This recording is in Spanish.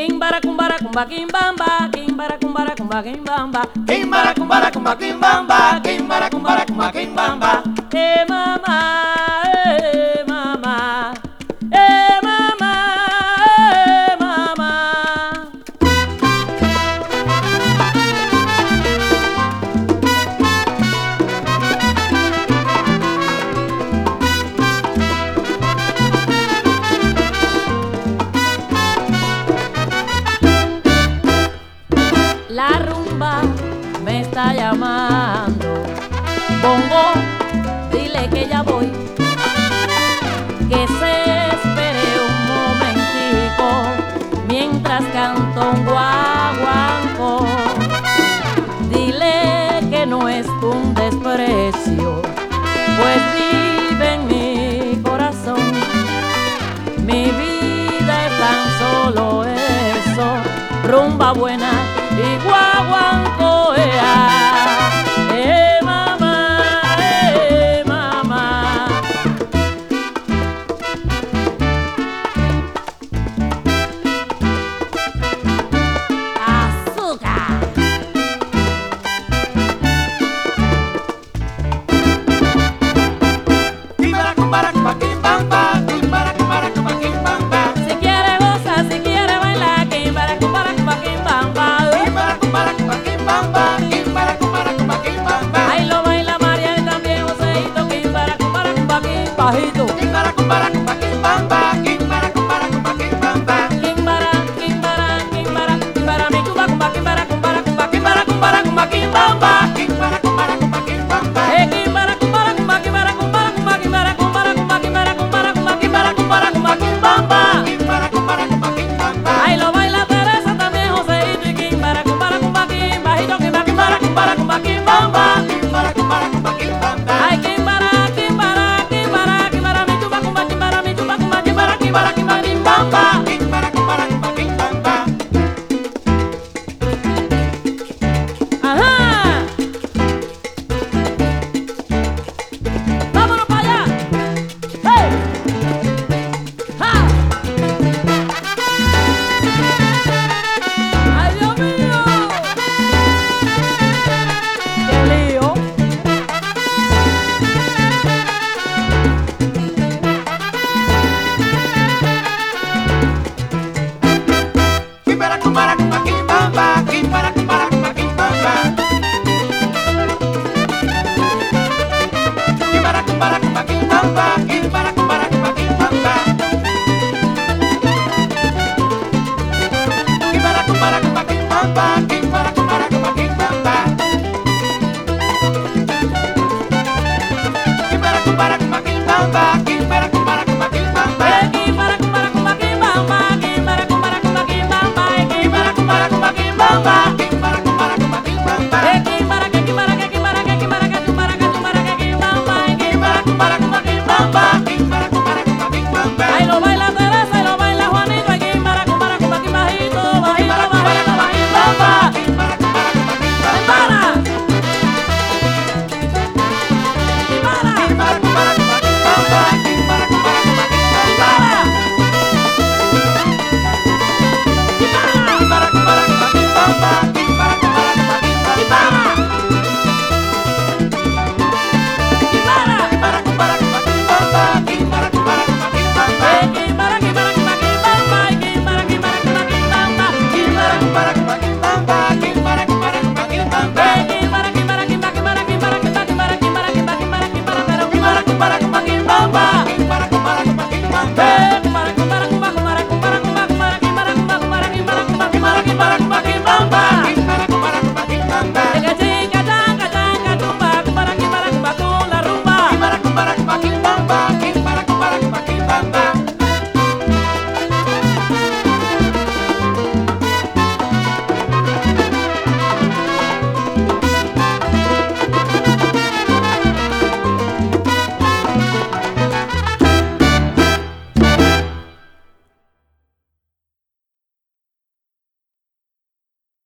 Kimbara kumbara kumba kimbamba, kimbara kumbara kumba kimbamba, Kimbara kumbara kumba kimbamba, kimbara kumbara kumba kimbamba. mama, mama, mama, mama. La rumba me está llamando. Bongo, dile que ya voy. Que se espere un momentico mientras canto un guaguancó. Dile que no es un desprecio, pues vive en mi corazón. Mi vida es tan solo eso, rumba buena y guaguancó, mamá, mamá. Azúcar. Kimbara kumbara kumba kimbamba, kimbara kumbara kumba kimbamba. Si quiere gozar, si quiere bailar, kimbara kumbara kumba kimbamba. Kimbara kumbara kumba kimbamba, kimbara kumbara kumba kimbamba. Ahí lo baila María y también Joseito, kimbara kumbara kumba kimbajito. Kimbara kumbara kumba kimbamba, kimbara kumbara kumba kimbamba. Kimbara, kimbara, kimbara, kimbara mi chuba kumba kimbara kumbara kumba kimbara kumbara kumba kimbamba. Kimbara kumbara kumba kimbamba. Kimbara kumbara kumba kimbara kumbara kumba kimbara kumbara kumba kimbara kumbara kumba kimbara kumbara kumba kimbamba. Kimbara kumbara kumba kimbamba. Ahí lo baila Teresa también Joseito y kimbara kumbara kumba kimbajito, kimbara kumbara kumbara kumba kimbamba. Kimbara kumbara kumba kimbamba. Ay kimbara, kimbara, kimbara, kimbara mi chuba kumba kimbara mi chuba kumba kimbara kimbara kimbara kimbamba. Kimbara kumbara kumba kimbamba. Ajá. Vámonos para allá. Hey. Ja. Ay, Dios mío. Qué lío. Kimbara kumbara kumba kimbamba, kimbara kumbara kumba kimbamba. Kimbara kumbara kumba kimbamba, kimbara kumbara kumba kimbamba. Kimbara kumbara kumba kimbamba, kimbara kumbara kumba kimbamba. Kimbara kumbara kumba kimbamba.